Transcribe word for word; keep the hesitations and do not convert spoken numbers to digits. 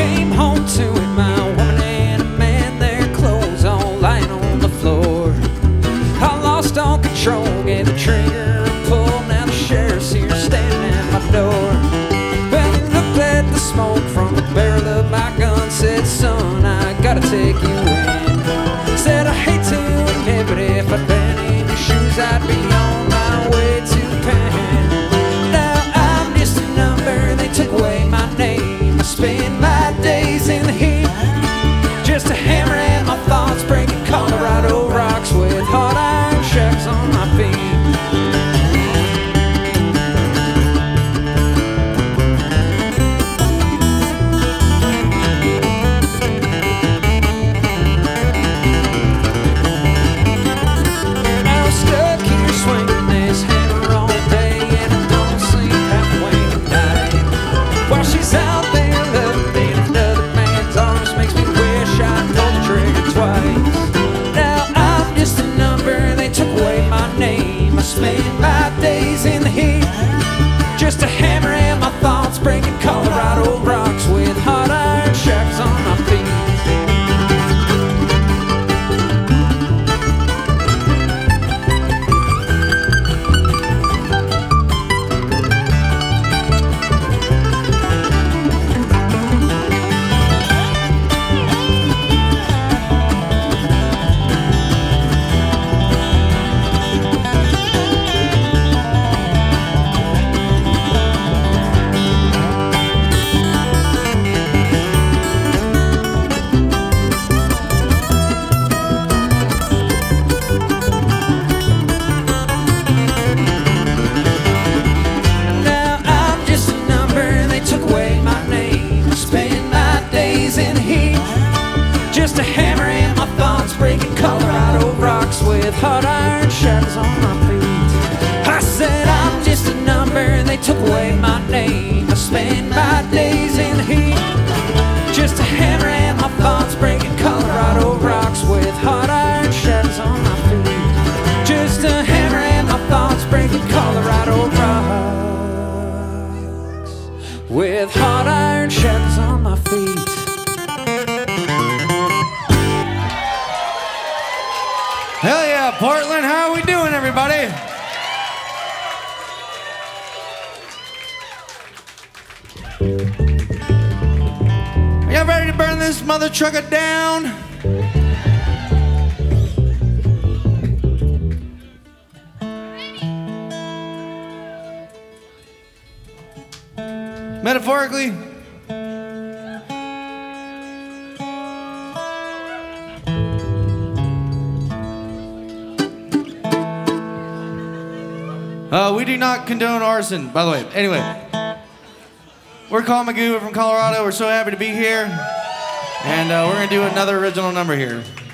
came home to it, my woman and a man, their clothes all lying on the floor. I lost all control, gave the trigger a pull. Now the sheriff's here standing at my door. Well, he looked at the smoke from the barrel of my gun, said, son, I gotta take you in. Said, I hate to admit, but if I'd been in your shoes, I'd be on my way to Penn. Now I'm just a number, they took away my name. I spend my days in the heat, just a hammer and my thoughts, breaking Colorado rocks with hot iron shacks on my feet. Spend my days in the heat, just a hammer and my thoughts, breaking Colorado rocks with hot iron shacks on my feet. Just a hammer and my thoughts, breaking Colorado rocks with hot iron shacks on my feet. I said I'm just a number and they took away my name. I spend my days in the heat, just a hammer and my thoughts, breaking Colorado rocks with hot iron shacks on my feet. Just a hammer and my thoughts, breaking Colorado rocks with hot iron shacks on my feet. Hell yeah, Portland, how are we doing, everybody? Are y'all ready to burn this mother trucker down? Metaphorically? Uh, we do not condone arson, by the way. Anyway, we're Call Magoo, we're from Colorado. We're so happy to be here. And uh, we're going to do another original number here.